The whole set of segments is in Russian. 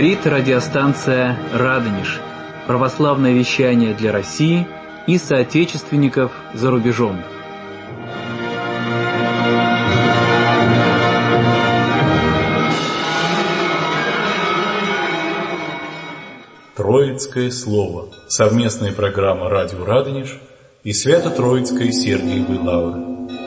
Говорит радиостанция «Радонеж». Православное вещание для России и соотечественников за рубежом. Троицкое слово. Совместная программа «Радио Радонеж» и Свято-Троицкой Сергиевой Лавры.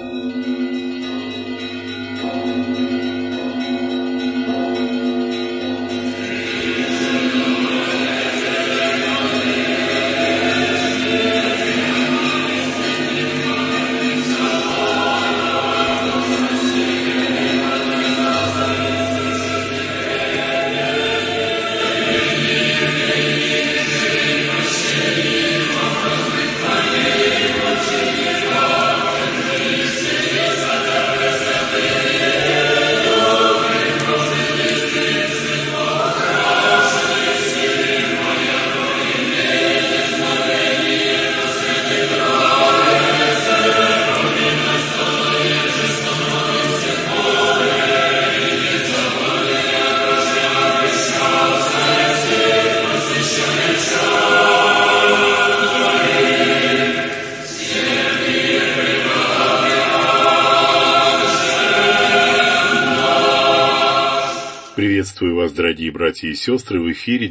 Приветствую вас, дорогие братья и сестры, в эфире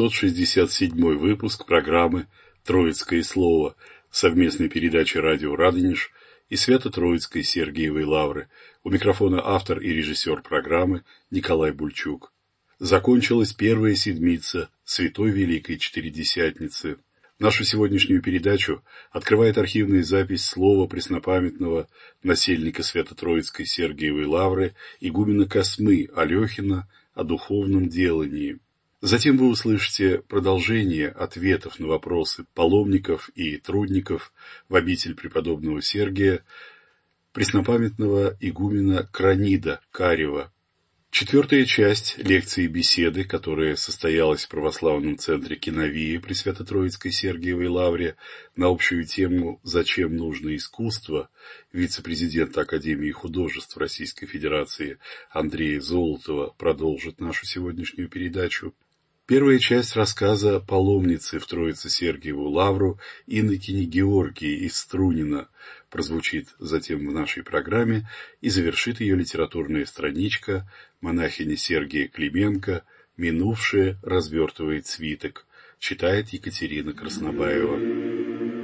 967 выпуск программы «Троицкое слово», совместной передачи «Радио Радонеж» и Свято-Троицкой Сергиевой Лавры. У микрофона автор и режиссер программы Николай Бульчук. Закончилась первая седмица Святой Великой Четыредесятницы. Нашу сегодняшнюю передачу открывает архивная запись слова преснопамятного насельника Свято-Троицкой Сергиевой Лавры игумена Космы Алехина о духовном делании. Затем вы услышите продолжение ответов на вопросы паломников и трудников в обитель преподобного Сергия, преснопамятного игумена Кранида Карева. Четвертая часть лекции беседы, которая состоялась в православном центре Киновии при Свято-Троицкой Сергиевой Лавре на общую тему «Зачем нужно искусство», вице-президента Академии художеств Российской Федерации Андрея Золотова продолжит нашу сегодняшнюю передачу. Первая часть рассказа паломницы в Троице-Сергиеву Лавру инокини Георгии из Струнина прозвучит затем в нашей программе и завершит ее литературная страничка монахини Сергия Клименко «Минувшее развертывает свиток», читает Екатерина Краснобаева.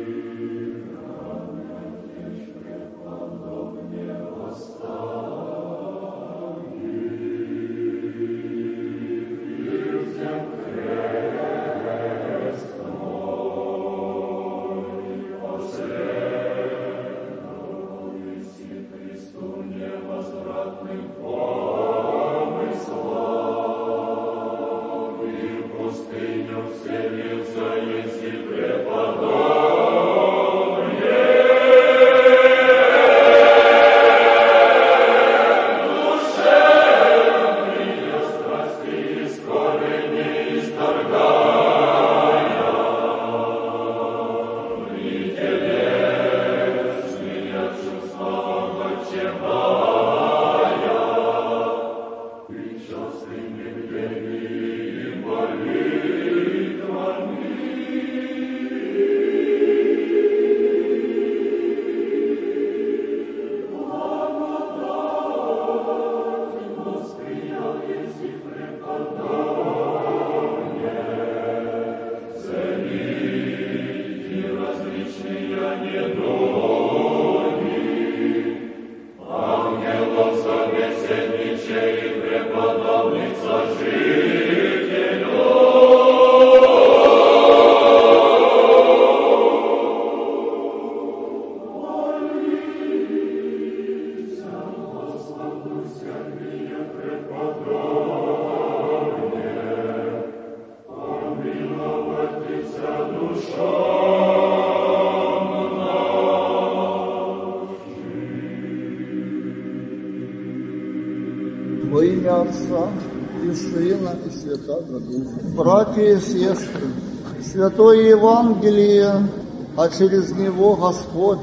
Во имя Отца и Сына и Святого Духа. Братья и сестры, Святое Евангелие, а через него Господь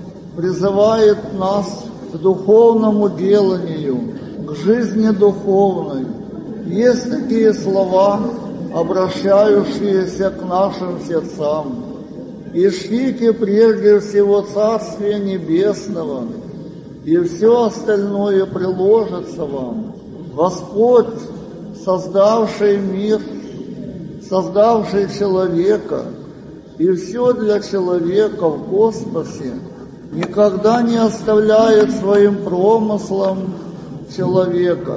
призывает нас к духовному деланию, к жизни духовной, Есть такие слова, обращающиеся к нашим сердцам. «Ищите прежде всего Царствия Небесного, и все остальное приложится вам». Господь, создавший мир, создавший человека, и все для человека в космосе, никогда не оставляет своим промыслом человека.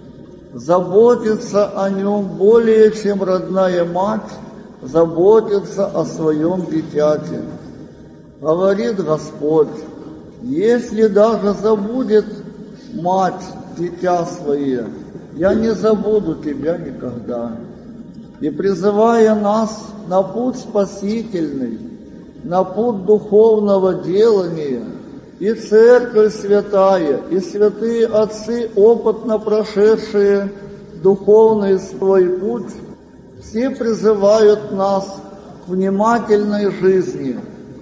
Заботится о нем более, чем родная мать заботится о своем дитяте. Говорит Господь: если даже забудет мать дитя свое, я не забуду тебя никогда. И призывая нас на путь спасительный, на путь духовного делания, и Церковь Святая, и святые отцы, опытно прошедшие духовный свой путь, все призывают нас к внимательной жизни.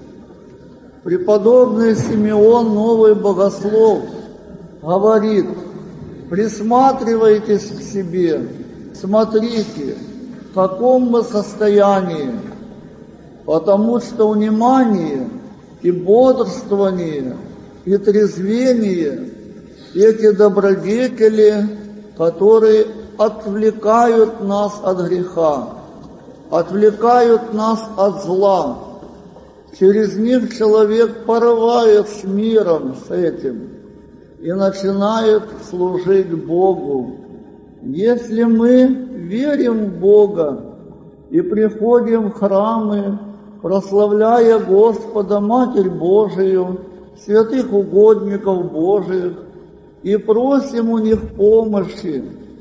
Преподобный Симеон, новый богослов, говорит: присматривайтесь к себе, смотрите, в каком мы состоянии, потому что внимание и бодрствование, и трезвение – эти добродетели, которые отвлекают нас от греха, отвлекают нас от зла. Через них человек порывает с миром, с этим, и начинает служить Богу. Если мы верим в Бога и приходим в храмы, прославляя Господа, Матерь Божию, святых угодников Божиих, и просим у них помощи,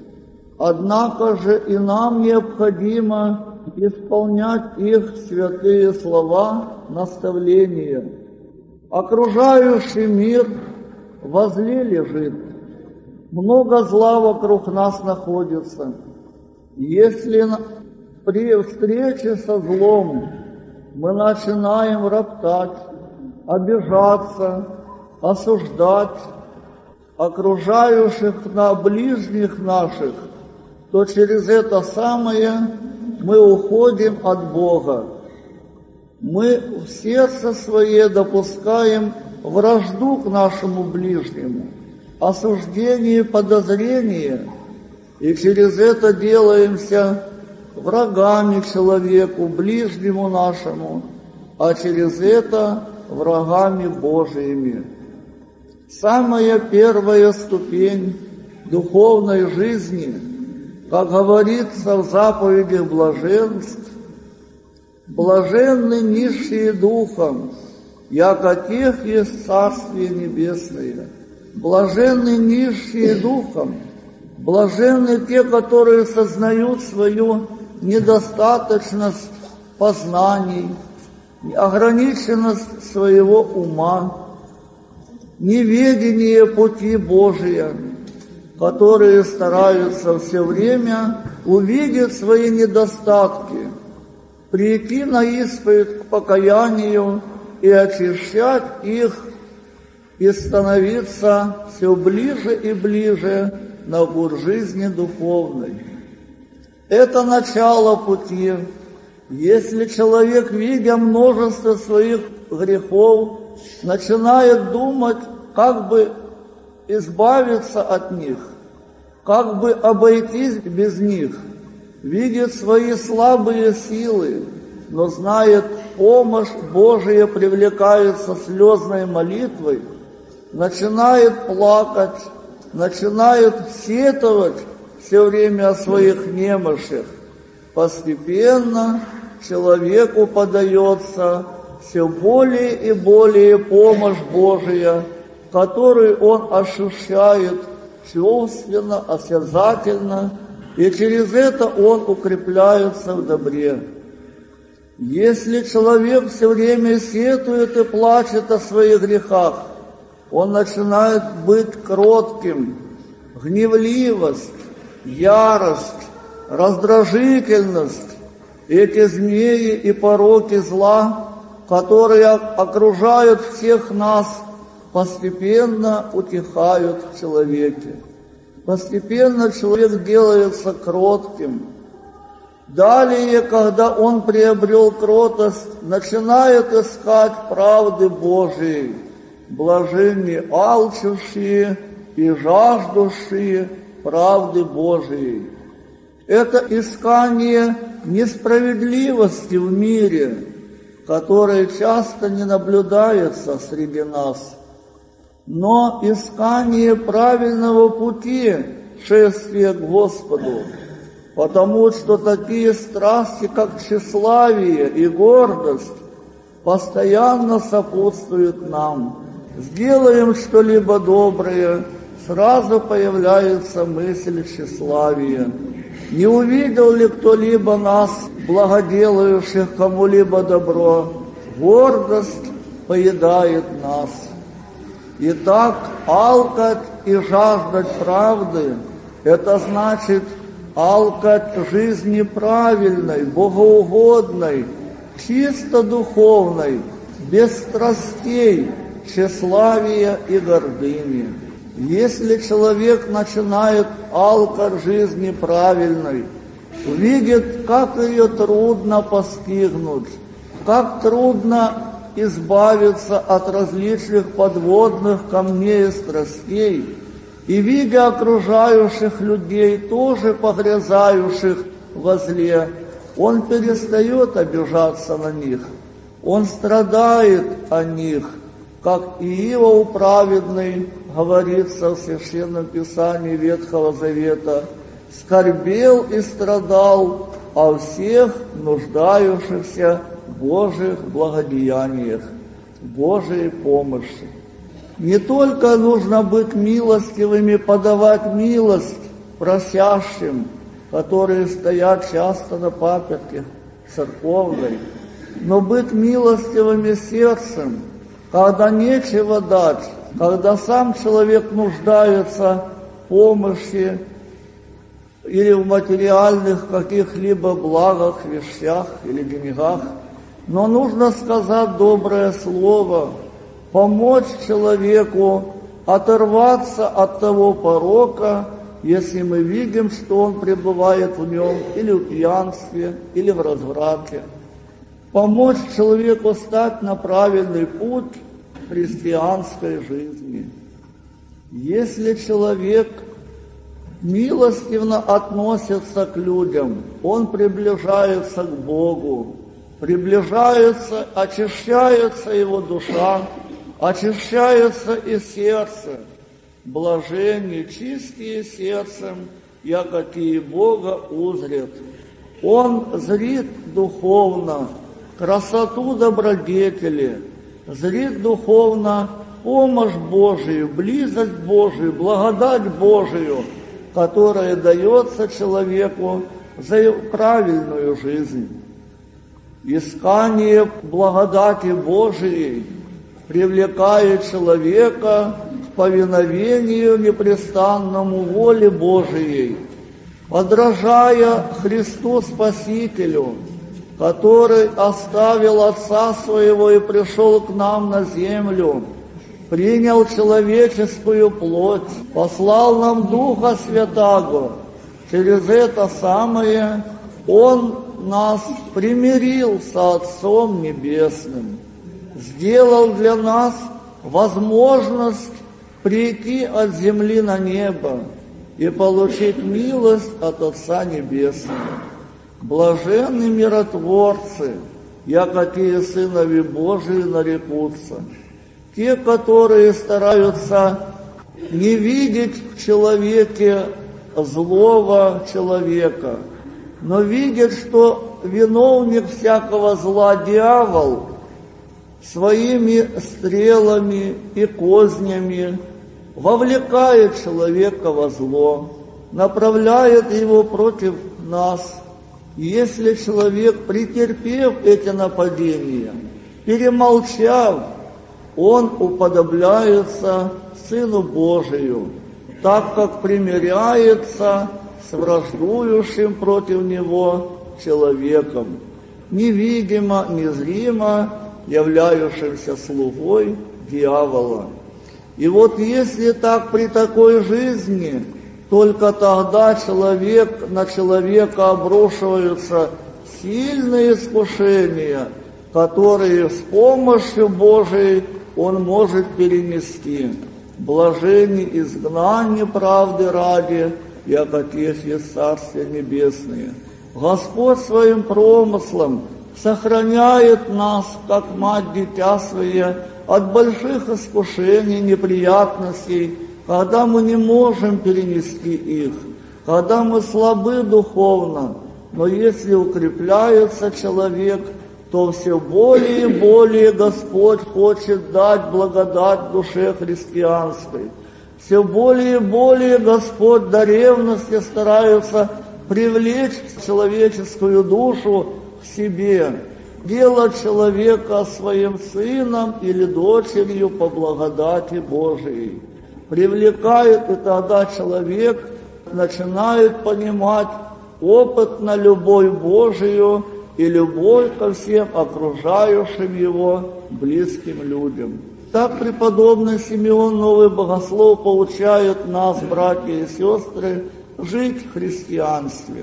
однако же и нам необходимо исполнять их святые слова, наставления. Окружающий мир возле лежит, много зла вокруг нас находится. Если при встрече со злом мы начинаем роптать, обижаться, осуждать окружающих на ближних наших, то через это самое мы уходим от Бога. Мы в сердце свое допускаем вражду к нашему ближнему, осуждение, подозрение, и через это делаемся врагами человеку, ближнему нашему, а через это врагами Божиими. Самая первая ступень духовной жизни, как говорится в заповедях блаженств: блаженны нищие духом, яко тех есть Царствие Небесное. Блаженны нищие духом, блаженны те, которые сознают свою недостаточность познаний, ограниченность своего ума, неведение пути Божия, которые стараются все время увидеть свои недостатки, прийти на исповедь к покаянию и очищать их, и становиться все ближе и ближе на путь жизни духовной. Это начало пути. Если человек, видя множество своих грехов, начинает думать, как бы избавиться от них, как бы обойтись без них, видит свои слабые силы, но знает, помощь Божия привлекается слезной молитвой, начинает плакать, начинает сетовать все время о своих немощах. Постепенно человеку подается все более и более помощь Божия, которую он ощущает чувственно, осязательно, и через это он укрепляется в добре. Если человек все время сетует и плачет о своих грехах, он начинает быть кротким. Гневливость, ярость, раздражительность, эти змеи и пороки зла, которые окружают всех нас, постепенно утихают в человеке. Постепенно человек делается кротким. Далее, когда он приобрел кротость, начинает искать правды Божией. Блаженны алчущие и жаждущие правды Божией. Это искание несправедливости в мире, которое часто не наблюдается среди нас, но искание правильного пути шествия к Господу, потому что такие страсти, как тщеславие и гордость, постоянно сопутствуют нам. Сделаем что-либо доброе, сразу появляется мысль тщеславия. Не увидел ли кто-либо нас, благоделающих кому-либо добро? Гордость поедает нас. Итак, алкать и жаждать правды – это значит алкать жизни правильной, богоугодной, чисто духовной, без страстей, тщеславия и гордыни. Если человек начинает алкать жизни правильной, увидит, как ее трудно постигнуть, как трудно избавиться от различных подводных камней и страстей, и, видя окружающих людей, тоже погрязающих во зле, он перестает обижаться на них, он страдает о них, как Иов праведный, говорится в Священном Писании Ветхого Завета, скорбел и страдал о всех нуждающихся в Божьих благодеяниях, Божьей помощи. Не только нужно быть милостивыми, подавать милость просящим, которые стоят часто на паперти церковной, но быть милостивыми сердцем, когда нечего дать, когда сам человек нуждается в помощи или в материальных каких-либо благах, вещах или деньгах, но нужно сказать доброе слово, помочь человеку оторваться от того порока, если мы видим, что он пребывает в нем или в пьянстве, или в разврате. Помочь человеку стать на правильный путь христианской жизни. Если человек милостивно относится к людям, он приближается к Богу, приближается, очищается его душа, очищается и сердце. Блаженны чистые сердцем, якотие Бога узрят. Он зрит духовно красоту добродетели, зрит духовно помощь Божию, близость Божию, благодать Божию, которая дается человеку за правильную жизнь. Искание благодати Божией привлекает человека к повиновению непрестанному воле Божией, подражая Христу Спасителю, который оставил Отца Своего и пришел к нам на землю, принял человеческую плоть, послал нам Духа Святаго. Через это самое Он нас примирил со Отцом Небесным, сделал для нас возможность прийти от земли на небо и получить милость от Отца Небесного. Блаженны миротворцы, якотие сынови Божии нарекутся. Те, которые стараются не видеть в человеке злого человека, но видят, что виновник всякого зла, дьявол, своими стрелами и кознями вовлекает человека во зло, направляет его против нас. Если человек, претерпев эти нападения, перемолчав, он уподобляется Сыну Божию, так как примиряется с враждующим против него человеком, невидимо, незримо являющимся слугой дьявола. И вот если так при такой жизни Только тогда на человека обрушиваются сильные искушения, которые с помощью Божией он может перенести. Блаженны изгнание правды ради, як Отец есть Царствие Небесное. Господь своим промыслом сохраняет нас, как мать дитя свое, от больших искушений, неприятностей, когда мы не можем перенести их, когда мы слабы духовно. Но если укрепляется человек, то все более и более Господь хочет дать благодать душе христианской. Все более и более Господь до ревности старается привлечь человеческую душу к себе, делать человека своим сыном или дочерью по благодати Божией. Привлекает, и тогда человек начинает понимать опытно любовь Божию и любовь ко всем окружающим его близким людям. Так преподобный Симеон Новый Богослов поучает нас, братья и сестры, жить в христианстве.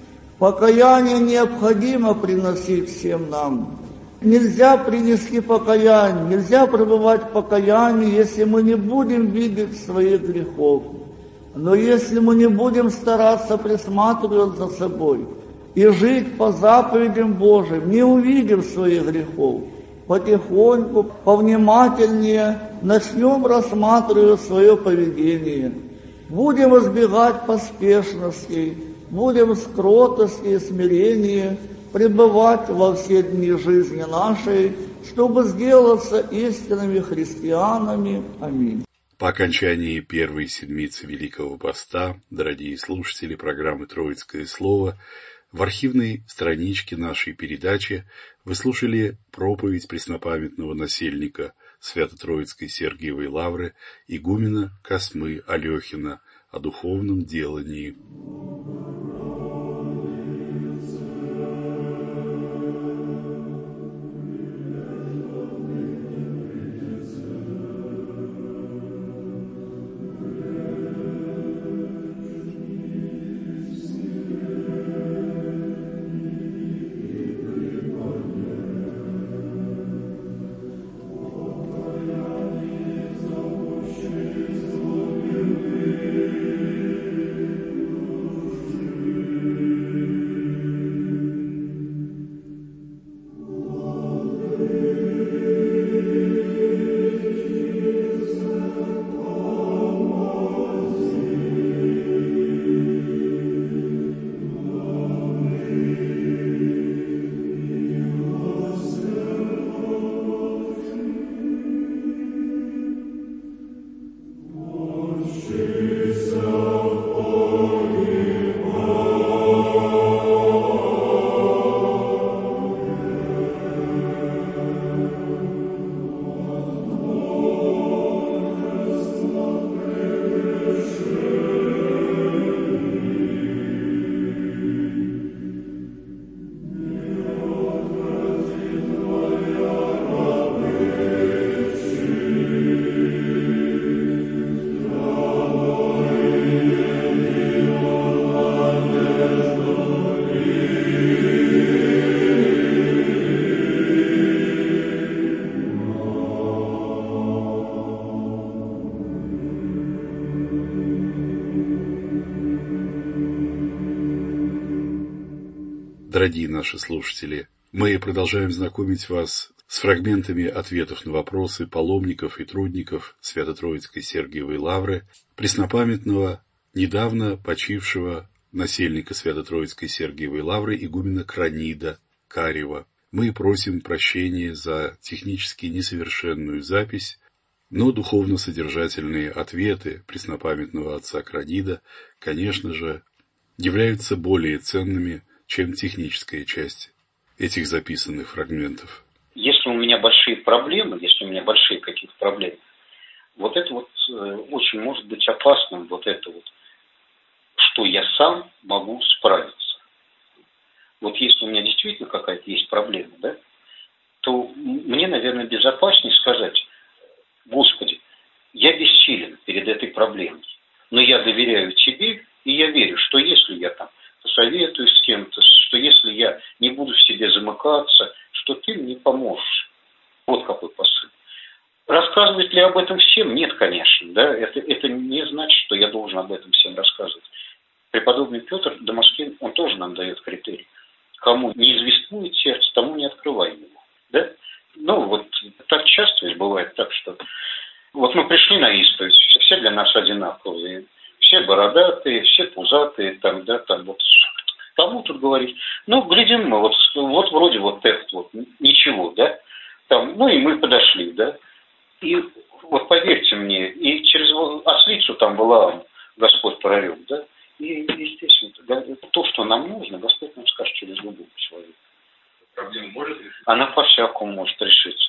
Покаяние необходимо приносить всем нам. Нельзя принести покаяние, нельзя пребывать в покаянии, если мы не будем видеть своих грехов. Но если мы не будем стараться присматривать за собой и жить по заповедям Божьим, не увидим своих грехов, потихоньку, повнимательнее начнем рассматривать свое поведение. Будем избегать поспешностей, будем с кротостью и смирением пребывать во все дни жизни нашей, чтобы сделаться истинными христианами. Аминь. По окончании первой седмицы Великого Поста, дорогие слушатели программы «Троицкое слово», в архивной страничке нашей передачи вы слушали проповедь преснопамятного насельника Свято-Троицкой Сергиевой Лавры игумена Космы Алехина о духовном делании. Дорогие наши слушатели, мы продолжаем знакомить вас с фрагментами ответов на вопросы паломников и трудников Свято-Троицкой Сергиевой Лавры, преснопамятного, недавно почившего насельника Свято-Троицкой Сергиевой Лавры игумена Кранида Карева. Мы просим прощения за технически несовершенную запись, но духовно-содержательные ответы преснопамятного отца Кранида, конечно же, являются более ценными, чем техническая часть этих записанных фрагментов. Если у меня большие проблемы, если у меня большие какие-то проблемы, вот это вот очень может быть опасным, вот это вот, что я сам могу справиться. Вот если у меня действительно какая-то есть проблема, да, то мне, наверное, безопаснее сказать: Господи, я бессилен перед этой проблемой. Но я доверяю тебе, и я верю, что если я там посоветуюсь с кем-то, что если я не буду в себе замыкаться, что ты мне поможешь. Вот какой посыл. Рассказывать ли об этом всем? Нет, конечно. Да? Это не значит, что я должен об этом всем рассказывать. Преподобный Петр Дамаскин, он тоже нам дает критерий. Кому не извествует сердце, тому не открываем его. Да? Ну, вот так часто ведь бывает так, что вот мы пришли на исповедь, все для нас одинаковые, все бородатые, все пузатые, там, да, там вот кому тут говорить. Ну, глядим мы, вот вроде вот текст, вот ничего, да, там, ну и мы подошли, да, и вот поверьте мне, и через ослицу там была Господь прорек, да, и естественно, то, что нам нужно, Господь нам скажет через любого человека. Проблема может решиться? Она по-всякому может решиться,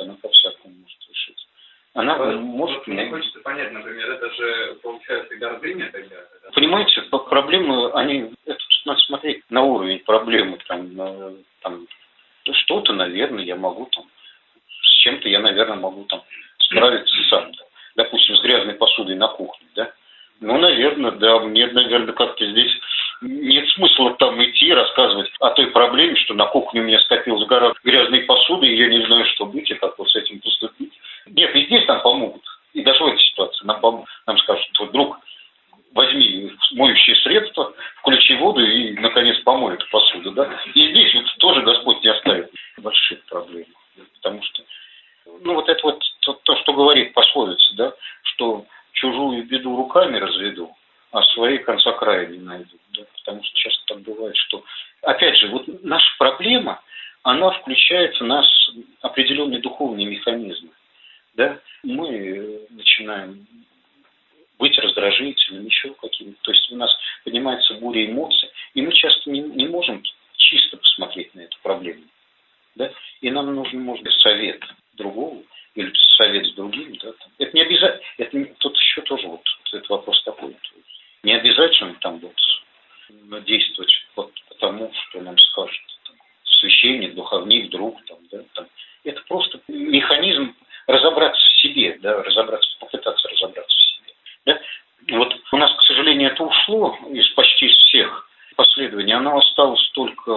Она может... Мне хочется понять, например, это же получается гордыня тогда? Понимаете, проблемы, это надо смотреть на уровень проблемы, там что-то, наверное, я могу там, с чем-то я, наверное, могу там справиться сам, да. Допустим, с грязной посудой на кухне, да. Ну, наверное, да, мне, наверное, как-то здесь нет смысла там идти рассказывать о той проблеме, что на кухне у меня скопилась гора грязной посуды, и я не знаю, что быть и как вот с этим поступить. Нет, и здесь нам помогут. И даже в этой ситуации нам скажут, вот, друг, возьми моющие средства, включи воду и, наконец, помой эту посуду. Да? И здесь вот тоже Господь не оставит больших проблем. Потому что, ну, вот это вот то, что говорит пословица, да, что чужую беду руками разведу, а своей конца края не найду. Да? Потому что часто так бывает, что, опять же, вот наша проблема, она включает в нас определенные духовные механизмы. Да? Мы начинаем быть раздражительными, еще какими-то. То есть у нас поднимается буря эмоций, и мы часто не можем чисто посмотреть на эту проблему. Да? И нам нужен, может быть, совет другого, или совет с другим. Да? Это не обязательно, тут еще тоже вот этот вопрос такой. Не обязательно там вот действовать вот по тому, что нам скажет там, священник, духовник, друг. Там, да, там. Это просто механизм разобраться в себе, да, попытаться разобраться в себе. Да? Вот у нас, к сожалению, это ушло из почти всех последований. Оно осталось только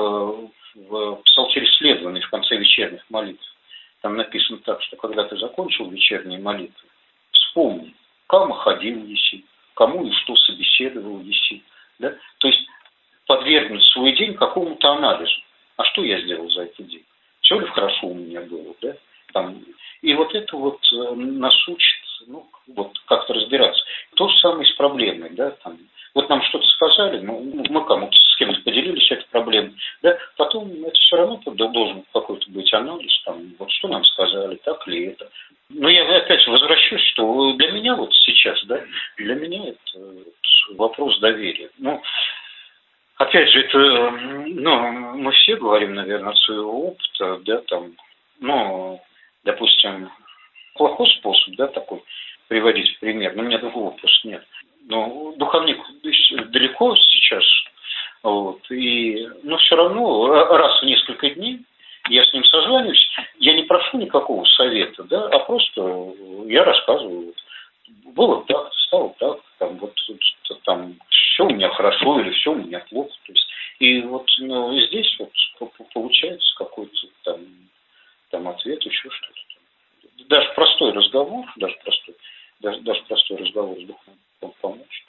в псалтире следований в конце вечерних молитв. Там написано так, что когда ты закончил вечерние молитвы, вспомни, кому ходил еси, кому и что собеседовал еси. Да? То есть подвергнуть свой день какому-то анализу. А что я сделал за этот день? Все ли хорошо у меня было? Да? Там, и вот это вот нас учит, ну, вот как-то разбираться. То же самое с проблемой, да, там. Вот нам что-то сказали, мы кому-то с кем-то поделились этой проблемой, да, потом это все равно должен какой-то быть анализ, там, вот что нам сказали, так ли это. Но я опять возвращусь, что для меня вот сейчас, да, для меня это вопрос доверия. Ну, опять же, это, ну, мы все говорим, наверное, от своего опыта, да, там, ну, допустим, плохой способ, да, такой, приводить в пример, но у меня другого просто нет. Но духовник далеко сейчас, вот, но все равно раз в несколько дней я с ним созваниваюсь, я не прошу никакого совета, да, а просто я рассказываю, вот, было так, стало так, там, вот, там, все у меня хорошо или все у меня плохо, то есть, и вот, ну, здесь вот получается какой-то там ответ, еще что-то. Даже простой разговор, даже простой разговор с Духом помочь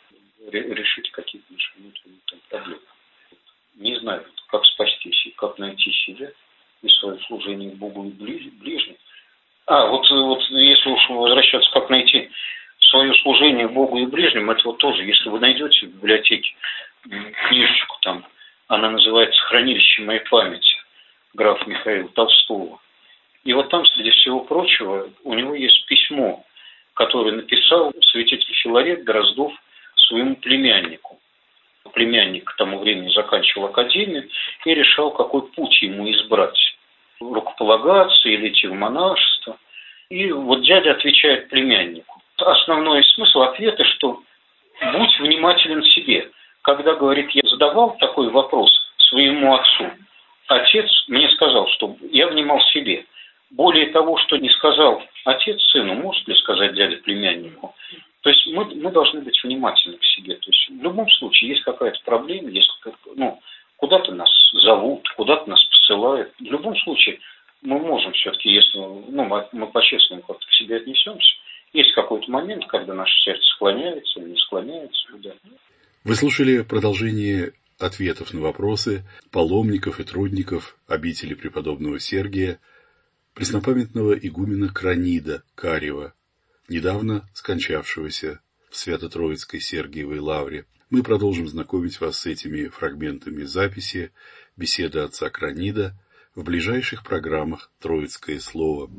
решить какие-то наши внутренние проблемы. Не знаю, как спастись и как найти себя и свое служение Богу и ближним. Вот если уж возвращаться, как найти свое служение Богу и ближним, это вот тоже, если вы найдете в библиотеке книжечку, там, она называется «Хранилище моей памяти» графа Михаила Толстого. И вот там, среди всего прочего, у него есть письмо, которое написал святитель Филарет Дроздов своему племяннику. Племянник к тому времени заканчивал академию и решал, какой путь ему избрать. Рукополагаться или идти в монашество. И вот дядя отвечает племяннику. Основной смысл ответа, что будь внимателен себе. Когда, говорит, я задавал такой вопрос своему отцу, отец мне сказал, что я внимал себе. Более того, что не сказал отец сыну, может ли сказать дядя племяннику? То есть мы должны быть внимательны к себе. То есть в любом случае есть какая-то проблема, есть куда-то нас зовут, куда-то нас посылают. В любом случае мы можем все-таки, если мы по-честному как-то к себе отнесемся, есть какой-то момент, когда наше сердце склоняется или не склоняется. Да. Вы слушали продолжение ответов на вопросы паломников и трудников обители преподобного Сергия, преснопамятного игумена Кранида Карева, недавно скончавшегося в Свято-Троицкой Сергиевой лавре. Мы продолжим знакомить вас с этими фрагментами записи беседы отца Кранида в ближайших программах «Троицкое слово».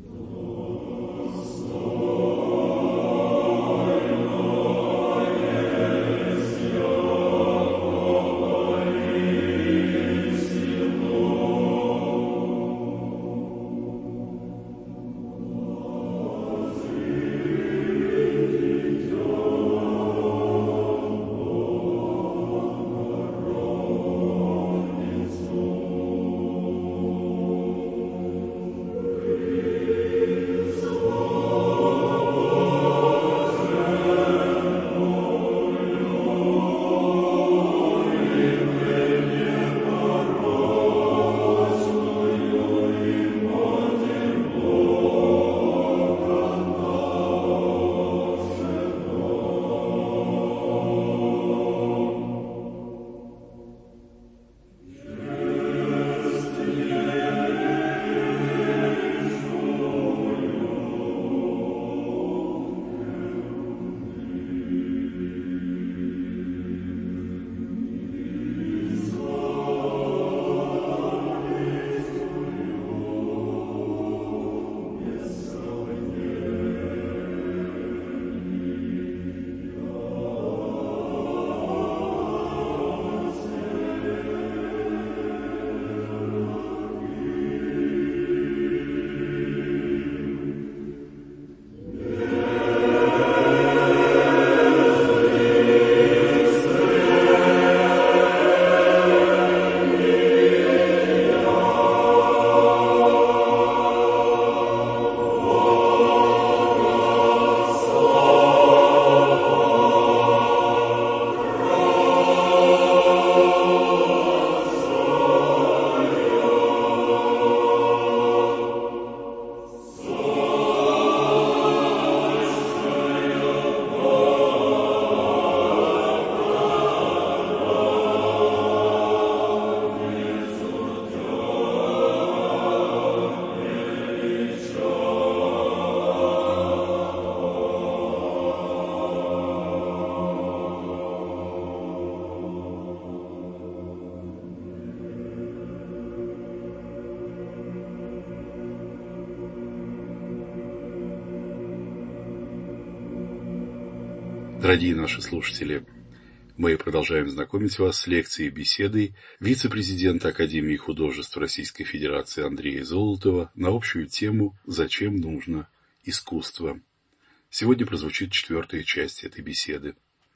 Дорогие наши слушатели, мы продолжаем знакомить вас с лекцией и беседой вице-президента Академии художеств Российской Федерации Андрея Золотова на общую тему «Зачем нужно искусство?». Сегодня прозвучит 4-я часть этой беседы.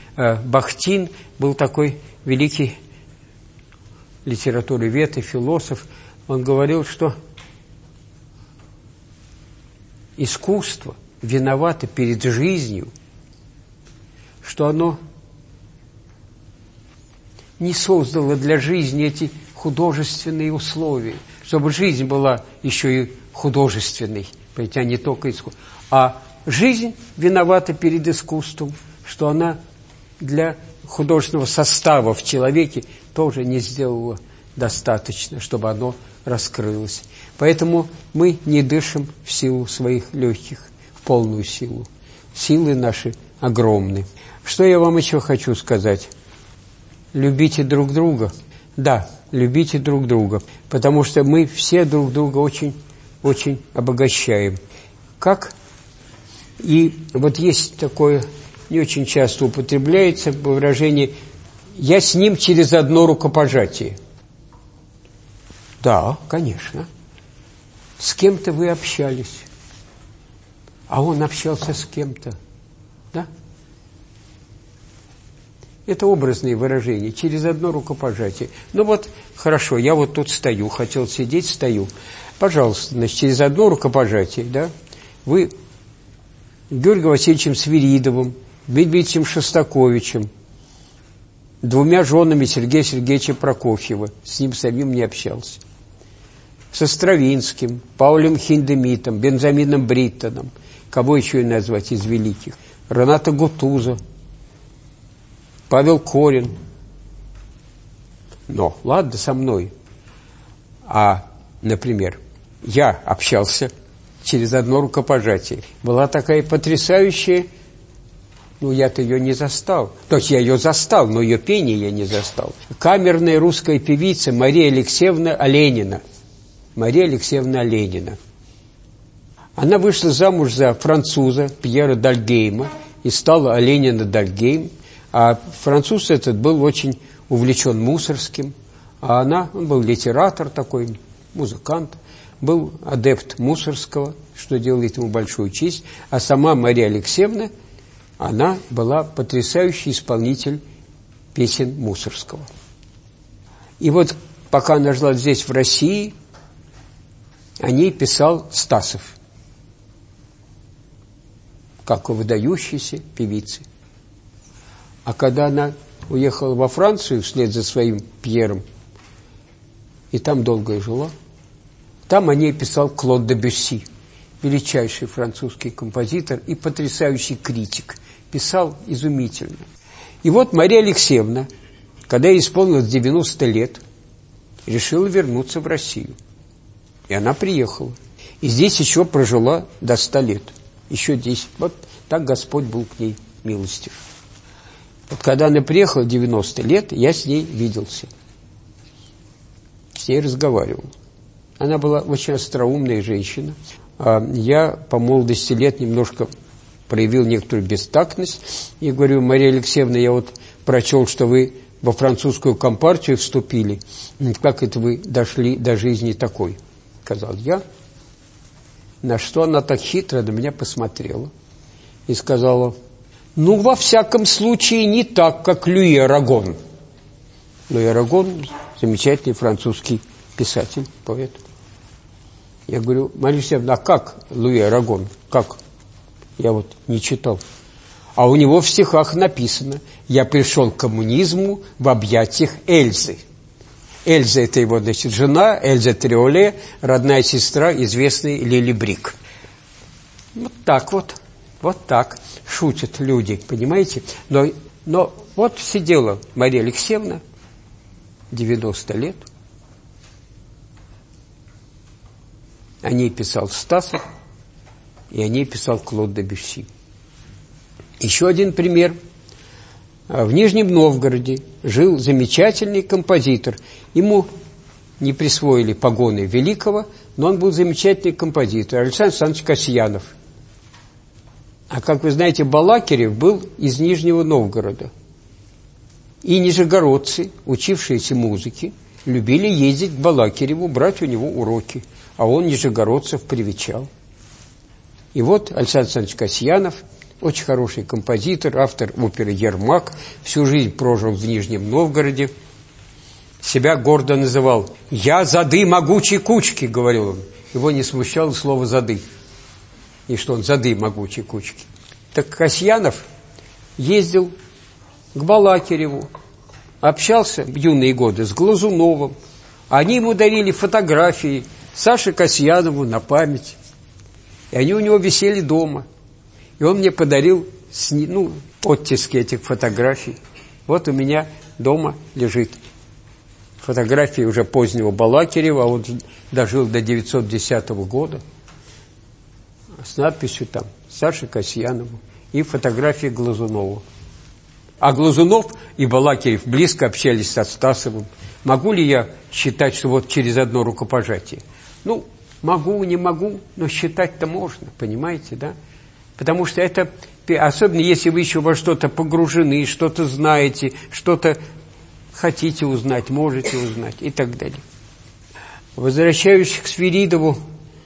Бахтин был такой великий литературовед и философ. Он говорил, что искусство виновато перед жизнью, что оно не создало для жизни эти художественные условия, чтобы жизнь была еще и художественной, а не только искусство. А жизнь виновата перед искусством, что она для художественного состава в человеке тоже не сделала достаточно, чтобы оно раскрылось. Поэтому мы не дышим в силу своих легких, в полную силу. Силы наши огромны. Что я вам еще хочу сказать? Любите друг друга. Да, любите друг друга, потому что мы все друг друга очень, очень обогащаем. Как? И вот есть такое, не очень часто употребляется выражение «я с ним через одно рукопожатие». Да, конечно. С кем-то вы общались, а он общался с кем-то. Да? Это образные выражения, через одно рукопожатие. Ну вот, хорошо, я вот тут стою, хотел сидеть, стою. Пожалуйста, значит, через одно рукопожатие, да, вы Георгием Васильевичем Свиридовым Дмитрием Шостаковичем, 2 женами Сергея Сергеевича Прокофьева, с ним самим не общался, со Стравинским, Паулем Хиндемитом, Бенджамином Бриттоном, кого еще и назвать из великих, Рената Гутузо, Павел Корин. Но, ладно, со мной. А, например, я общался через одно рукопожатие. Была такая потрясающая, я-то ее не застал. То есть я ее застал, но ее пение я не застал. Камерная русская певица Мария Алексеевна Оленина. Мария Алексеевна Оленина. Она вышла замуж за француза Пьера Дальгейма и стала Оленина Дальгейм. А француз этот был очень увлечен Мусорским, а он был литератор такой, музыкант, был адепт Мусорского, что делает ему большую честь, а сама Мария Алексеевна, она была потрясающий исполнитель песен Мусорского. И вот пока она жила здесь, в России, о ней писал Стасов, как о выдающейся певице. А когда она уехала во Францию вслед за своим Пьером, и там долго и жила, там о ней писал Клод де Бюсси, величайший французский композитор и потрясающий критик. Писал изумительно. И вот Мария Алексеевна, когда ей исполнилось 90 лет, решила вернуться в Россию. И она приехала. И здесь еще прожила до 100 лет. Еще 10. Вот так Господь был к ней милостив. Вот когда она приехала 90 лет, я с ней виделся. С ней разговаривал. Она была очень остроумная женщина. Я по молодости лет немножко проявил некоторую бестактность. И говорю: Мария Алексеевна, я вот прочел, что вы во французскую компартию вступили. Как это вы дошли до жизни такой? Сказал я. На что она так хитро на меня посмотрела и сказала: во всяком случае, не так, как Луи Арагон. Луи Арагон – замечательный французский писатель, поэт. Я говорю: Мария Алексеевна, а как Луи Арагон? Как? Я вот не читал. А у него в стихах написано: «Я пришел к коммунизму в объятиях Эльзы». Эльза – это его, жена, Эльза Триоле, родная сестра известной Лили Брик. Вот так вот. Вот так шутят люди, понимаете? Но вот сидела Мария Алексеевна, 90 лет, о ней писал Стасов, и о ней писал Клод де Бюсси. Еще один пример. В Нижнем Новгороде жил замечательный композитор. Ему не присвоили погоны великого, но он был замечательный композитор, Александр Александрович Касьянов. А как вы знаете, Балакирев был из Нижнего Новгорода. И нижегородцы, учившиеся музыке, любили ездить к Балакиреву, брать у него уроки. А он нижегородцев привечал. И вот Александр Александрович Касьянов, очень хороший композитор, автор оперы «Ермак», всю жизнь прожил в Нижнем Новгороде, себя гордо называл «Я зады могучей кучки», говорил он. Его не смущало слово «зады». И что он зады могучей кучки. Так Касьянов ездил к Балакиреву, общался в юные годы с Глазуновым. Они ему дарили фотографии Саше Касьянову на память. И они у него висели дома. И он мне подарил оттиски этих фотографий. Вот у меня дома лежит фотографии уже позднего Балакирева, он дожил до 910 года. С надписью там Саше Касьянову и фотографии Глазунова. А Глазунов и Балакирев близко общались со Стасовым. Могу ли я считать, что вот через одно рукопожатие? Могу, не могу, но считать-то можно, понимаете, да? Потому что это, особенно если вы еще во что-то погружены, что-то знаете, что-то хотите узнать, можете узнать и так далее. Возвращаясь к Свиридову,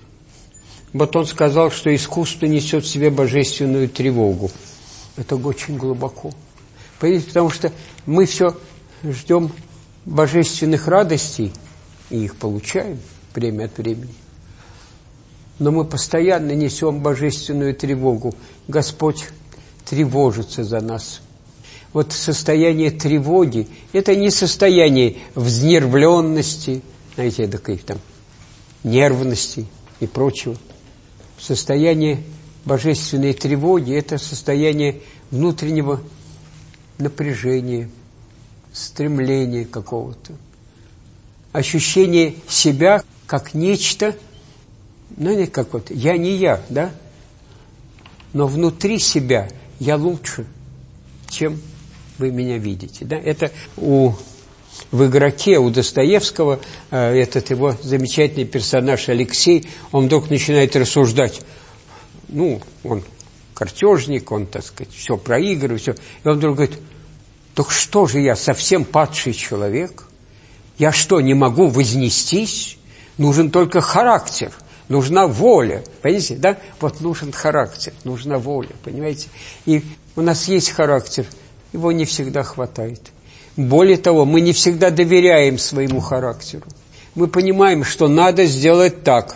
вот он сказал, что искусство несет в себе божественную тревогу. Это очень глубоко. Понимаете, потому что мы все ждем божественных радостей и их получаем время от времени. Но мы постоянно несем божественную тревогу. Господь, тревожится за нас. Вот состояние тревоги – это не состояние взнервленности, знаете, такой там нервности и прочего. Состояние божественной тревоги – это состояние внутреннего напряжения, стремления какого-то, ощущение себя как нечто, знаете, как вот «я не я», да? Но внутри себя я лучше, чем вы меня видите. Да? Это в «Игроке» у Достоевского, этот его замечательный персонаж Алексей, он вдруг начинает рассуждать. Ну, он картежник, он, так сказать, все проигрывает, все. И он вдруг говорит: так что же я, совсем падший человек? Я что, не могу вознестись? Нужен только характер, нужна воля. Понимаете, да? Вот нужен характер, нужна воля, понимаете? И у нас есть характер, его не всегда хватает. Более того, мы не всегда доверяем своему характеру. Мы понимаем, что надо сделать так.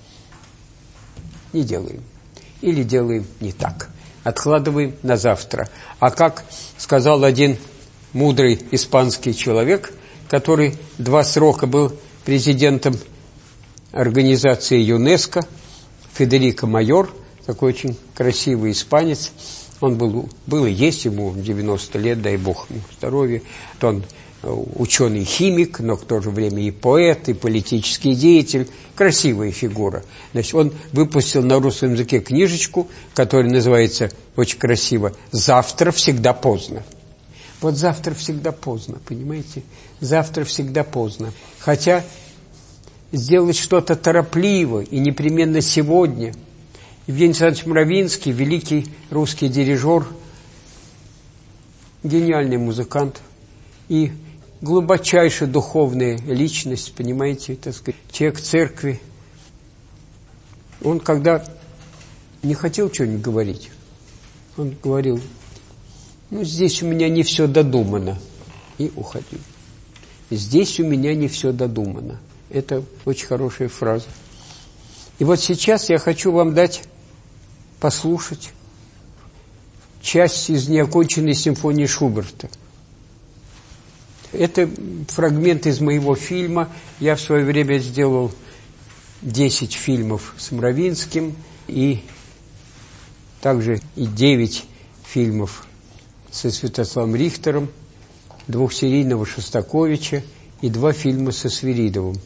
Не делаем. Или делаем не так. Откладываем на завтра. А как сказал один мудрый испанский человек, который 2 срока был президентом организации ЮНЕСКО, Федерико Майор, такой очень красивый испанец. Он был и есть ему 90 лет, дай бог ему здоровья. Он ученый-химик, но в то же время и поэт, и политический деятель. Красивая фигура. Значит, он выпустил на русском языке книжечку, которая называется очень красиво «Завтра всегда поздно». Вот завтра всегда поздно, понимаете? Завтра всегда поздно. Хотя сделать что-то торопливо и непременно сегодня. Евгений Александрович Мравинский, великий русский дирижер, гениальный музыкант и глубочайшая духовная личность, понимаете, так сказать, человек церкви. Он когда не хотел что-нибудь говорить, он говорил: ну, здесь у меня не все додумано, и уходил. Здесь у меня не все додумано. Это очень хорошая фраза. И вот сейчас я хочу вам дать послушать часть из неоконченной симфонии Шуберта. Это фрагмент из моего фильма. Я в свое время сделал 10 фильмов с Мравинским, и также и 9 фильмов со Святославом Рихтером, 2-серийного Шостаковича и 2 фильма со Свиридовым.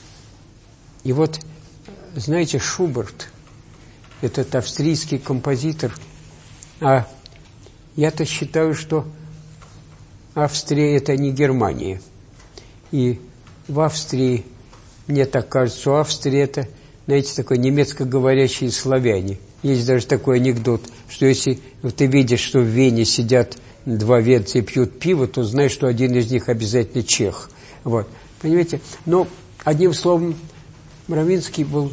И вот, знаете, Шуберт, этот австрийский композитор, а я-то считаю, что Австрия – это не Германия. И в Австрии, мне так кажется, что Австрия – это, знаете, такой немецкоговорящие славяне. Есть даже такой анекдот, что если ты видишь, что в Вене сидят 2 венца и пьют пиво, то знаешь, что один из них обязательно чех. Вот. Понимаете? Но, одним словом, Мравинский был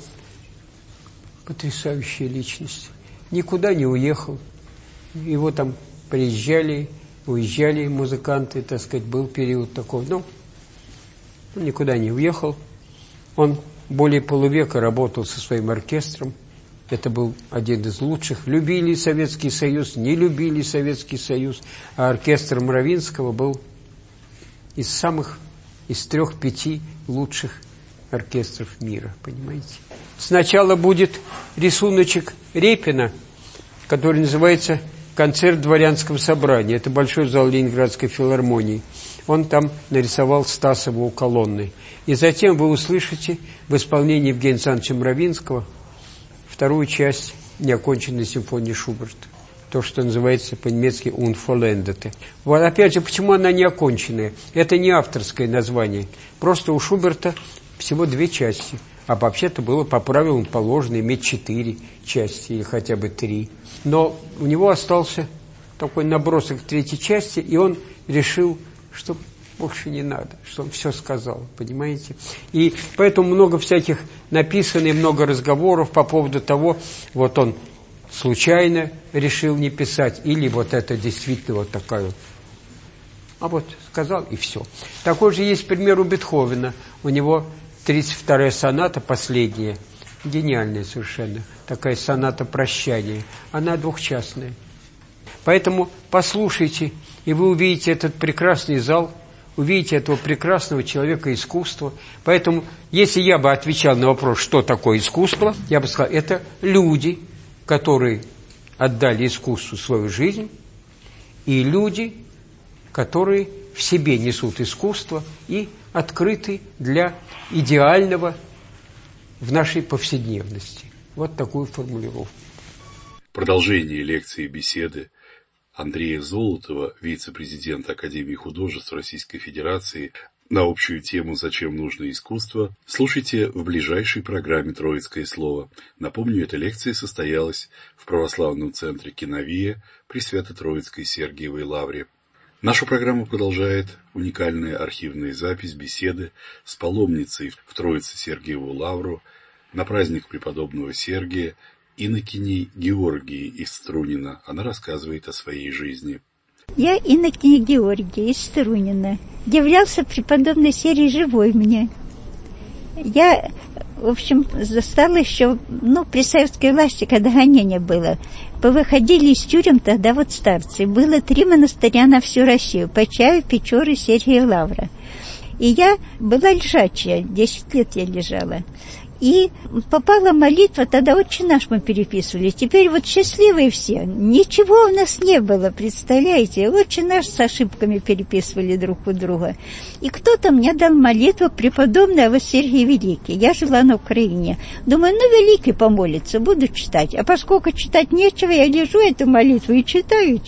потрясающая личность. Никуда не уехал. Его там приезжали, уезжали музыканты, так сказать, был период такой. Но он никуда не уехал. Он более полувека работал со своим оркестром. Это был один из лучших. Любили Советский Союз, не любили Советский Союз. А оркестр Мравинского был из 3-5 лучших оркестров мира, понимаете. Сначала будет рисуночек Репина, который называется «Концерт в дворянском собрании». Это большой зал Ленинградской филармонии. Он там нарисовал Стасова у колонны. И затем вы услышите в исполнении Евгения Александровича Мравинского 2-ю часть неоконченной симфонии Шуберта. То, что называется по-немецки «Unvollendete». Вот опять же, почему она неоконченная? Это не авторское название. Просто у Шуберта всего 2 части. А вообще-то было по правилам положено иметь 4 части или хотя бы 3. Но у него остался такой набросок 3-й части, и он решил, что больше не надо, что он все сказал, понимаете? И поэтому много всяких написано, и много разговоров по поводу того, вот он случайно решил не писать, или вот это действительно вот такая вот. А вот сказал, и все. Такой же есть пример у Бетховена. У него 32-я соната, последняя, гениальная совершенно, такая соната прощания. Она 2-частная. Поэтому послушайте, и вы увидите этот прекрасный зал, увидите этого прекрасного человека искусства. Поэтому, если я бы отвечал на вопрос, что такое искусство, я бы сказал, это люди, которые отдали искусству свою жизнь, и люди, которые в себе несут искусство и открыты для идеального в нашей повседневности. Вот такую формулировку. Продолжение лекции и беседы Андрея Золотова, вице-президента Академии художеств Российской Федерации, на общую тему «Зачем нужно искусство», слушайте в ближайшей программе «Троицкое слово». Напомню, эта лекция состоялась в Православном центре «Киновия» при Свято-Троицкой Сергиевой Лавре. Нашу программу продолжает уникальная архивная запись беседы с паломницей в Троице-Сергиеву Лавру на праздник преподобного Сергия инокиней Георгии из Струнина. Она рассказывает о своей жизни. Я инокиня Георгия из Струнина. Являлся преподобный Сергий живой мне. Я, в общем, застала еще, при советской власти, когда гонение было. Повыходили из тюрем тогда вот старцы. Было 3 монастыря на всю Россию: Почаев, Печоры, Сергия Лавра. И я была лежачая, 10 лет я лежала. И попала молитва, тогда «Отче наш» мы переписывали. Теперь вот счастливые все. Ничего у нас не было, представляете? «Отче наш» с ошибками переписывали друг у друга. И кто-то мне дал молитву преподобный Авва Сергий Великий. Я жила на Украине. Думаю, Великий помолится, буду читать. А поскольку читать нечего, я лежу эту молитву и читаю.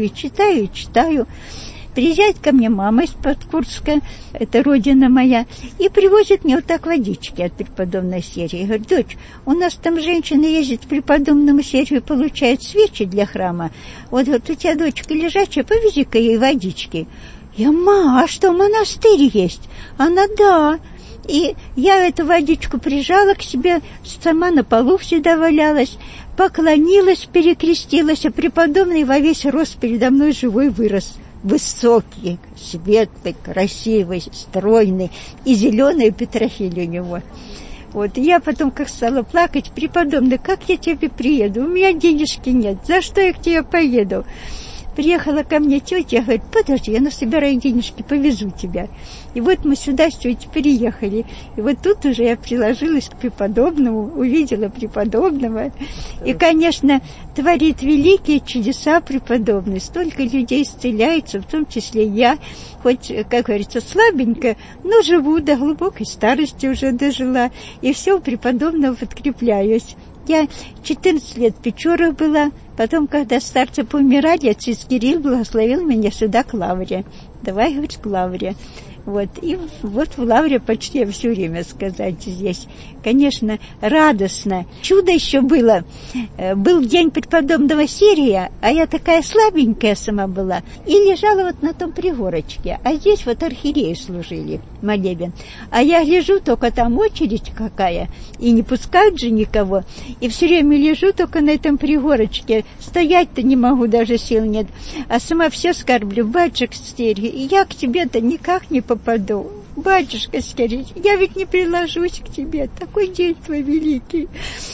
Приезжает ко мне мама из-под Курска, это родина моя, и привозит мне вот так водички от преподобной Сергия. Говорит: дочь, у нас там женщины ездят к преподобному Сергию, получают свечи для храма. Вот у тебя дочка лежачая, повези-ка ей водички. Я: а что, монастырь есть? Она: да. И я эту водичку прижала к себе, сама на полу всегда валялась, поклонилась, перекрестилась, а преподобный во весь рост передо мной живой вырос. Высокий, светлый, красивый, стройный, и зеленые петрофили у него. Вот, и я потом как стала плакать: преподобный, как я тебе приеду? У меня денежки нет, за что я к тебе поеду? Приехала ко мне тетя, говорит: подожди, я насобираю денежки, повезу тебя. И вот мы сюда с тетей переехали. И вот тут уже я приложилась к преподобному, увидела преподобного. И, конечно, творит великие чудеса преподобный. Столько людей исцеляется, в том числе я, хоть, как говорится, слабенько, но живу, до глубокой старости уже дожила. И все у преподобного подкрепляюсь. Я 14 лет в Печорах была. Потом, когда старцы поумирали, отец Кирилл благословил меня сюда, к Лавре. Давай, говорит, к Лавре. Вот. И вот в Лавре почти все время сказать здесь. Конечно, радостно. Чудо еще было. Был день преподобного Сергия, а я такая слабенькая сама была. И лежала вот на том пригорочке. А здесь вот архиереи служили, молебен. А я гляжу, только там очередь какая. И не пускают же никого. И все время лежу только на этом пригорочке. Стоять-то не могу, даже сил нет. А сама все скорблю: батюшка Сергий, и я к тебе-то никак не попаду. Батюшка Сергий, я ведь не приложусь к тебе. Такой день твой великий.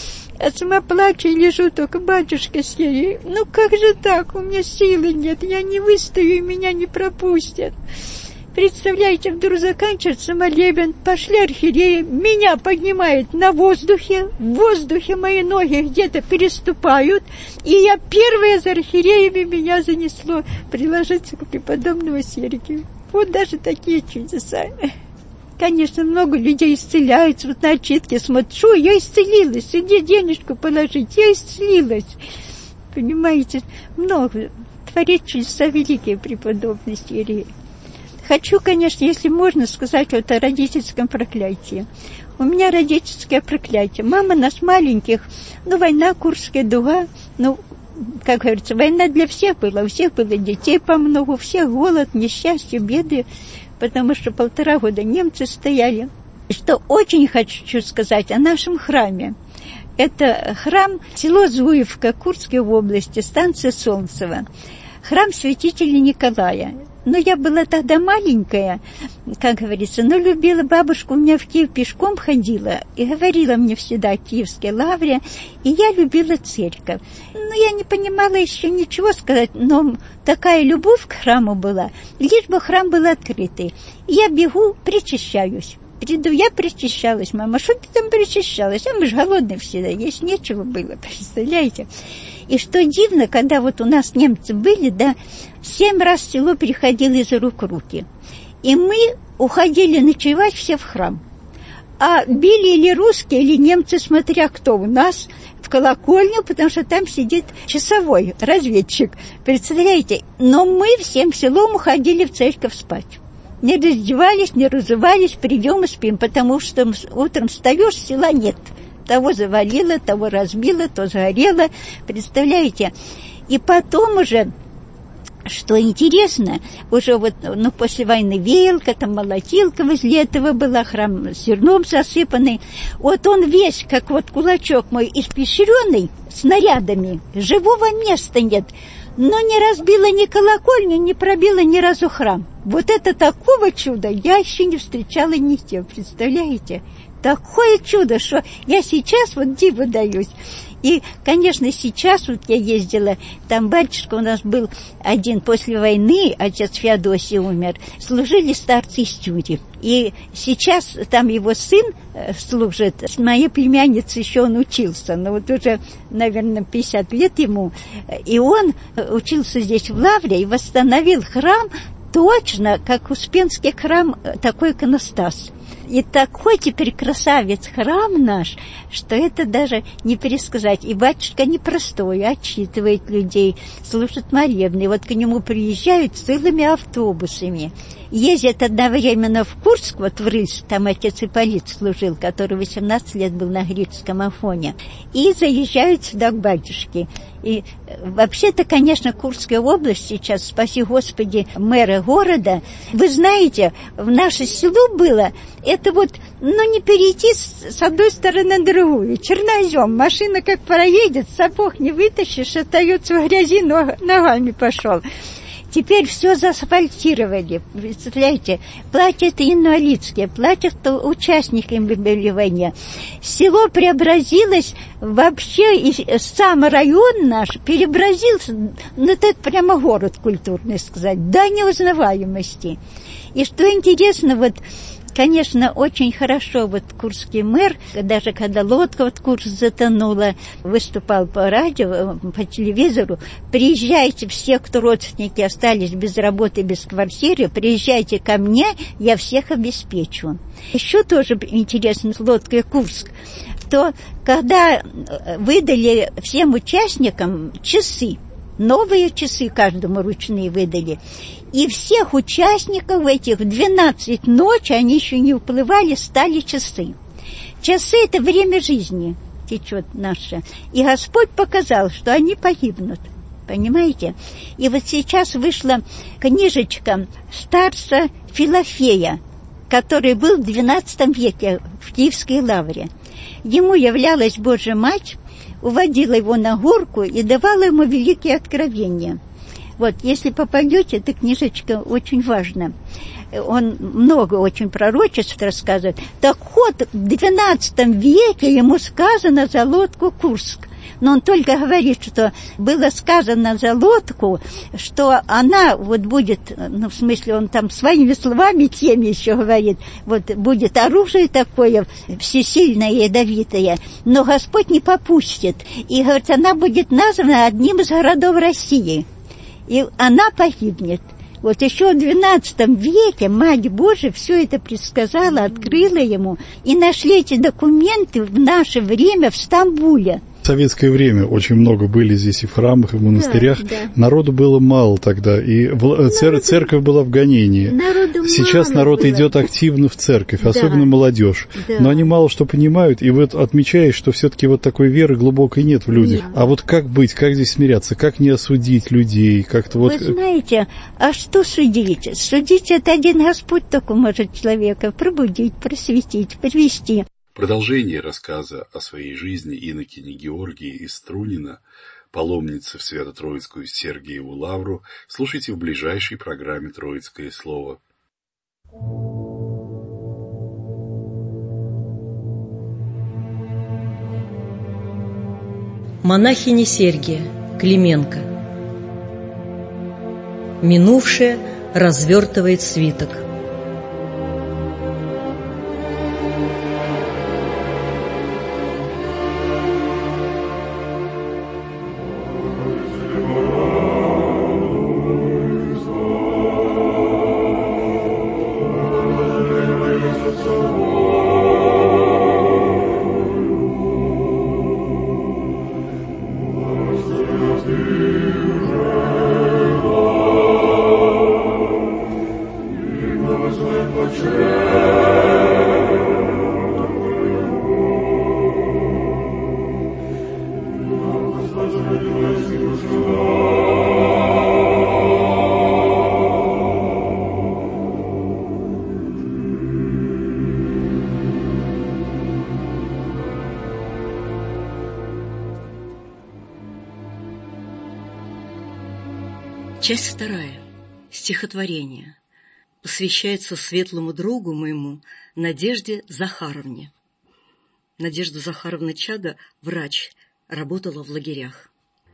А сама плачу и лежу только: батюшка Сергий, как же так? У меня силы нет, я не выстою, и меня не пропустят. Представляете, вдруг заканчивается молебен, пошли архиереи, меня поднимают на воздухе, в воздухе мои ноги где-то переступают, и я первая за архиереями, меня занесло приложиться к преподобному Сергию. Вот даже такие чудеса. Конечно, много людей исцеляются, вот на отчетке смотрю: я исцелилась, иди денежку положить, я исцелилась. Понимаете, много. Творит чудеса великие преподобный Сергий. Хочу, конечно, если можно, сказать вот о родительском проклятии. У меня родительское проклятие. Мама нас маленьких, война, Курская дуга, как говорится, война для всех была. У всех было детей по многу, у всех голод, несчастье, беды, потому что 1,5 года немцы стояли. Что очень хочу сказать о нашем храме. Это храм, село Зуевка, Курской области, станция Солнцево. Храм святителя Николая. Ну, я была тогда маленькая, как говорится, но любила бабушку, у меня в Киев пешком ходила и говорила мне всегда о Киевской лавре, и я любила церковь. Ну, я не понимала еще ничего сказать, но такая любовь к храму была, лишь бы храм был открытый. Я бегу, причащаюсь. Приду, я причащалась. Мама, что ты там причащалась? А мы же голодные всегда, есть нечего было, представляете? И что дивно, когда вот у нас немцы были, да, 7 раз село переходило из рук в руки. И мы уходили ночевать все в храм. А били или русские, или немцы, смотря кто у нас, в колокольню, потому что там сидит часовой, разведчик. Представляете? Но мы всем селом уходили в церковь спать. Не раздевались, не разувались, придем и спим, потому что утром встаешь, села нет. Того завалило, того разбило, то загорело, представляете? И потом уже, что интересно, уже вот, ну, после войны веялка, там молотилка возле этого была, храм с зерном засыпанный. Вот он весь, как вот кулачок мой, испещренный снарядами, живого места нет. Но не разбила ни колокольню, не пробила ни разу храм. Вот это такого чуда я еще не встречала нигде, представляете? Такое чудо, что я сейчас вот диву даюсь. И, конечно, сейчас вот я ездила, там батюшка у нас был один после войны, отец Феодосий умер, служили старцы из тюрьмы. И сейчас там его сын служит, с моей племянницей еще он учился, но вот уже, наверное, 50 лет ему, и он учился здесь в Лавре и восстановил храм точно, как Успенский храм, такой иконостас. И такой теперь красавец храм наш, что это даже не пересказать. И батюшка непростой, отчитывает людей, служит молебны. Вот к нему приезжают целыми автобусами. Ездят одновременно в Курск, вот в Рыльск, там отец Ипполит служил, который 18 лет был на Греческом Афоне, и заезжают сюда к батюшке. И вообще-то, конечно, Курская область сейчас, спаси Господи, мэра города. Вы знаете, в наше село было, это вот, ну, не перейти с одной стороны на другую. Чернозем, машина как проедет, сапог не вытащишь, остается в грязи, ногами пошел. Теперь все заасфальтировали, представляете, платят инвалидские, платят участники мобилизования. Село преобразилось вообще, и сам район наш преобразился, ну это прямо город культурный сказать, до неузнаваемости. И что интересно, вот, конечно, очень хорошо, вот курский мэр, даже когда лодка вот Курск затонула, выступал по радио, по телевизору, приезжайте все, кто родственники остались без работы, без квартиры, приезжайте ко мне, я всех обеспечу. Еще тоже интересно с лодкой Курск, то когда выдали всем участникам часы, новые часы каждому ручные выдали, и всех участников этих в 12 ночи, они еще не уплывали, стали часы. Часы – это время жизни течет наше. И Господь показал, что они погибнут. Понимаете? И вот сейчас вышла книжечка старца Филофея, который был в XII веке в Киевской лавре. Ему являлась Божья Мать, уводила его на горку и давала ему великие откровения. Вот, если попадете, эта книжечка очень важна. Он много очень пророчеств рассказывает. Так вот, в XII веке ему сказано за лодку Курск. Но он только говорит, что было сказано за лодку, что она вот будет, ну, в смысле, он там своими словами теми еще говорит, вот будет оружие такое всесильное и ядовитое, но Господь не попустит. И, говорит, она будет названа одним из городов России. И она погибнет. Вот еще в XII веке Мать Божия все это предсказала, открыла ему. И нашли эти документы в наше время в Стамбуле. В советское время очень много были здесь и в храмах, и в монастырях. Да. Народу было мало тогда, и церковь была в гонении. Сейчас народ было. Идет активно в церковь, да. Особенно молодежь. Да. Но они мало что понимают, и вот отмечаешь, что все-таки вот такой веры глубокой нет в людях. Нет. А вот как быть, как здесь смиряться, как не осудить людей, как-то вот... Вы знаете, а что судить? Судить это один Господь только может человека пробудить, просветить, привести. Продолжение рассказа о своей жизни инокини Георгии из Струнина паломницы в Свято-Троицкую Сергиеву Лавру, слушайте в ближайшей программе «Троицкое слово». Монахиня Сергия, Клименко. Минувшее развертывает свиток. Часть вторая. Стихотворение. Посвящается светлому другу моему Надежде Захаровне. Надежда Захаровна Чада, врач, работала в лагерях.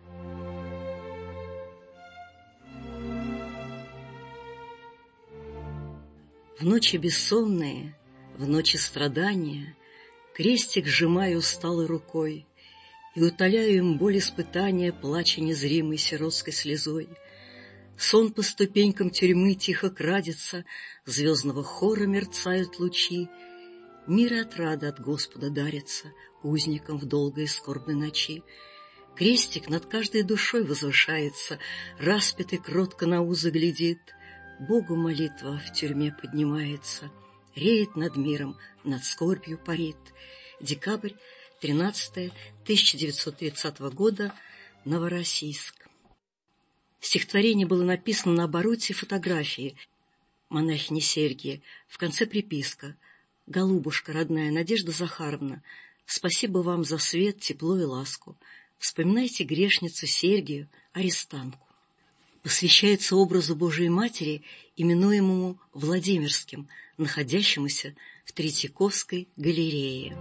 В ночи бессонные, в ночи страдания, крестик сжимаю усталой рукой и утоляю им боль испытания, плача незримой сиротской слезой. Сон по ступенькам тюрьмы тихо крадется, звездного хора мерцают лучи. Мир и отрада от Господа дарится узникам в долгой скорбной ночи. Крестик над каждой душой возвышается, распятый кротко на узы глядит. Богу молитва в тюрьме поднимается, реет над миром, над скорбью парит. Декабрь, 13 1930 года, Новороссийск. Стихотворение было написано на обороте фотографии монахини Сергии. В конце приписка: «Голубушка родная Надежда Захаровна, спасибо вам за свет, тепло и ласку. Вспоминайте грешницу Сергию, арестантку». Посвящается образу Божией Матери, именуемому Владимирским, находящемуся в Третьяковской галерее.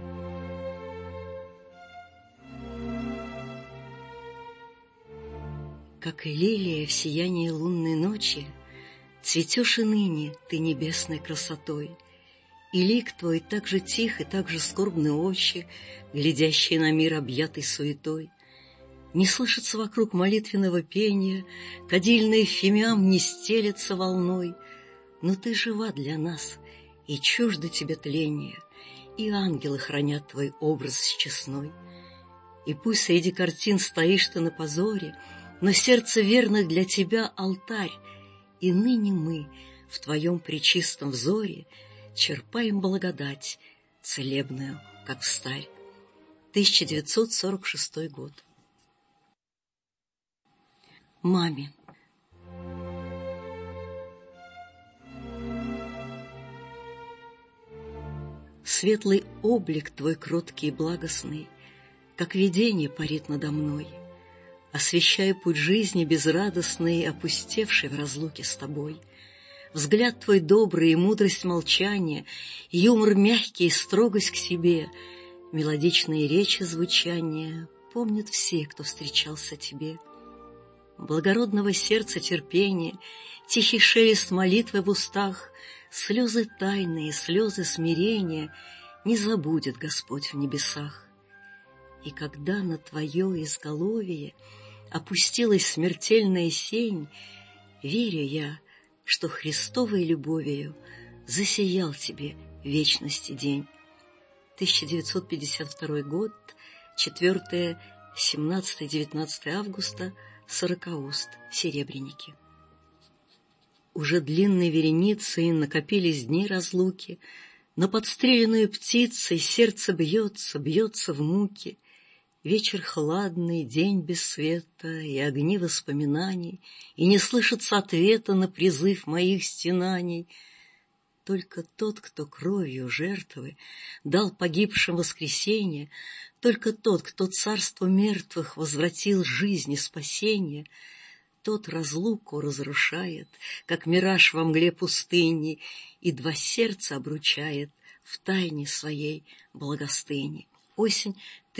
Как и лилия в сиянии лунной ночи, цветешь и ныне ты небесной красотой, и лик твой так же тих и так же скорбны очи, глядящие на мир, объятый суетой. Не слышится вокруг молитвенного пения, кадильный фимиам не стелется волной, но ты жива для нас, и чуждо тебе тления, и ангелы хранят твой образ честной. И пусть среди картин стоишь ты на позоре, но сердце верных для тебя алтарь, и ныне мы в твоем пречистом взоре черпаем благодать целебную, как встарь. 1946 год. Маме. Светлый облик твой кроткий и благостный, как видение парит надо мной, освещая путь жизни безрадостный, опустевший в разлуке с тобой. Взгляд твой добрый и мудрость молчания, юмор мягкий и строгость к себе, мелодичные речи звучания помнят все, кто встречался тебе. Благородного сердца терпение, тихий шелест молитвы в устах, слезы тайные, слезы смирения не забудет Господь в небесах. И когда на твое изголовье опустилась смертельная сень, верю я, что Христовой любовью засиял тебе в вечности день. 1952 год, 4, 17-19 августа, Сорокауст, Серебряники. Уже длинной вереницей накопились дни разлуки, но подстреленную птицей сердце бьется, бьется в муке. Вечер хладный, день без света и огни воспоминаний, и не слышится ответа на призыв моих стенаний. Только тот, кто кровью жертвы дал погибшим воскресенье, Только тот, кто царство мертвых возвратил жизнь и спасение, тот разлуку разрушает, как мираж во мгле пустыни, и два сердца обручает в тайне своей благостыни. Осень,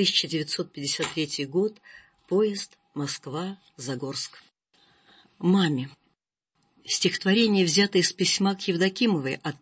1953 год, поезд Москва-Загорск. Маме. Стихотворение взято из письма к Евдокимовой от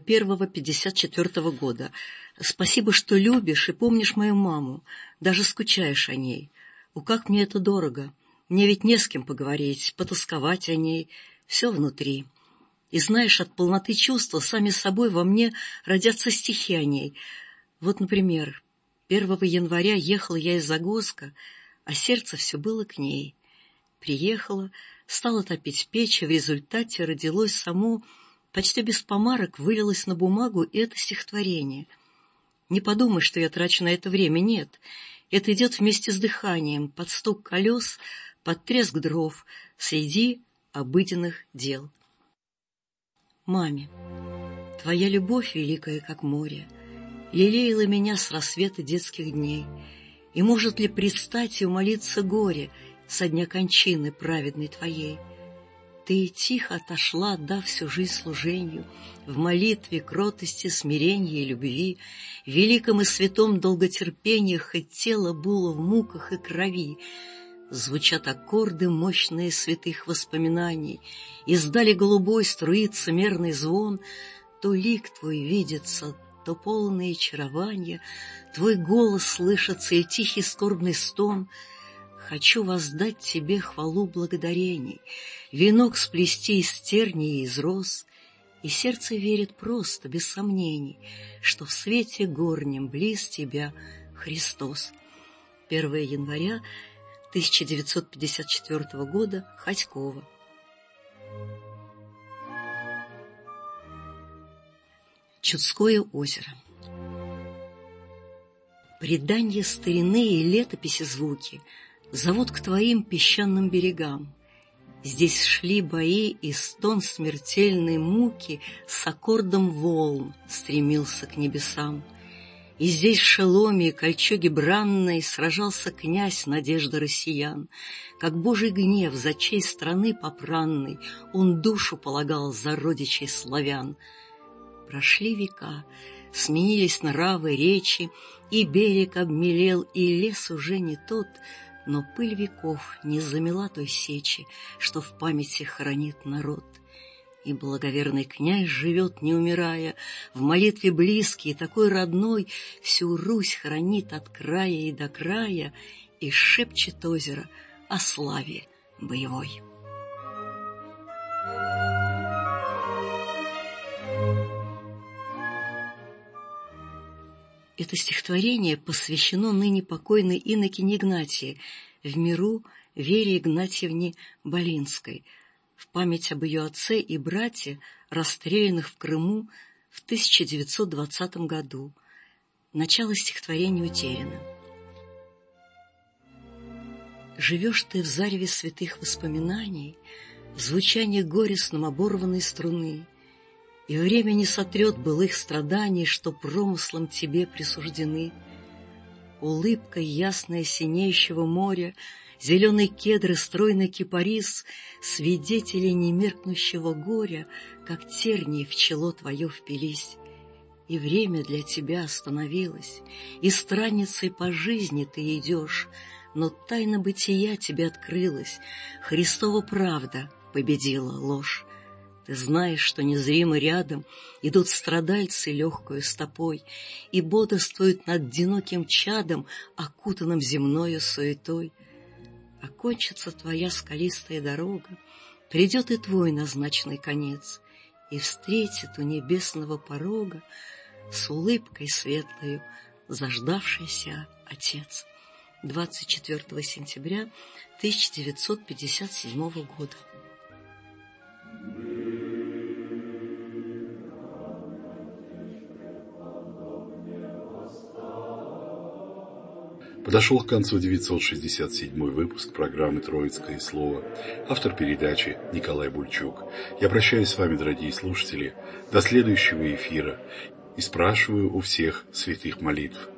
3.1.54 года. «Спасибо, что любишь и помнишь мою маму, даже скучаешь о ней. О, как мне это дорого! Мне ведь не с кем поговорить, потосковать о ней. Все внутри. И знаешь, от полноты чувства сами собой во мне родятся стихи о ней. Вот, например, 1 января ехала я из Загорска, а сердце все было к ней. Приехала, стала топить печь, и в результате родилось само, почти без помарок вылилось на бумагу это стихотворение. Не подумай, что я трачу на это время, нет. Это идет вместе с дыханием, под стук колес, под треск дров, среди обыденных дел. Маме, твоя любовь великая, как море, лелеяла меня с рассвета детских дней, и может ли предстать и умолиться горе со дня кончины праведной твоей? Ты тихо отошла, отдав всю жизнь служению, в молитве, кротости, смирении и любви, в великом и святом долготерпении, хоть тело было в муках и крови. Звучат аккорды мощные святых воспоминаний, издали голубой струится мерный звон, то лик твой видится, то полное очарование, твой голос слышится и тихий скорбный стон. Хочу воздать тебе хвалу благодарений, венок сплести из тернии и из роз, и сердце верит просто, без сомнений, что в свете горнем близ тебя Христос. 1 января 1954 года, Ходькова. Чудское озеро. Преданья старины и летописи звуки зовут к твоим песчаным берегам. Здесь шли бои, и стон смертельной муки с аккордом волн стремился к небесам. И здесь в шеломе и кольчуге бранной сражался князь надежды россиян. Как божий гнев за честь страны попранной он душу полагал за родичей славян. Прошли века, сменились нравы, речи, и берег обмелел, и лес уже не тот, но пыль веков не замела той сечи, что в памяти хранит народ. И благоверный князь живет, не умирая, в молитве близкий, такой родной, всю Русь хранит от края и до края, и шепчет озеро о славе боевой. Это стихотворение посвящено ныне покойной инокине Игнатии, в миру Вере Игнатьевне Болинской, в память об ее отце и брате, расстрелянных в Крыму в 1920 году. Начало стихотворения утеряно. Живешь ты в зареве святых воспоминаний, в звучании горестном оборванной струны, и время не сотрет былых страданий, что промыслом тебе присуждены. Улыбка ясная синеющего моря, зеленые кедры, стройный кипарис, свидетели немеркнущего горя, как тернии в чело твое впились. И время для тебя остановилось, и странницей по жизни ты идешь, но тайна бытия тебе открылась, Христова правда победила ложь. Ты знаешь, что незримо рядом идут страдальцы легкою стопой и бодрствуют над одиноким чадом, окутанным земною суетой. Окончится твоя скалистая дорога, придет и твой назначенный конец, и встретит у небесного порога с улыбкой светлою заждавшийся Отец. 24 сентября 1957 года. Подошел к концу 967 выпуск программы «Троицкое слово». Автор передачи Николай Бульчук. Я прощаюсь с вами, дорогие слушатели, до следующего эфира и спрашиваю у всех святых молитв.